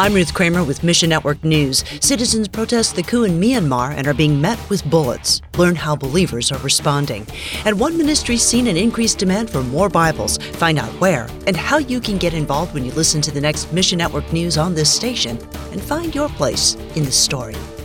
I'm Ruth Kramer with Mission Network News. Citizens protest the coup in Myanmar and are being met with bullets. Learn how believers are responding. And one ministry's seen an increased demand for more Bibles. Find out where and how you can get involved when you listen to the next Mission Network News on this station and find your place in the story.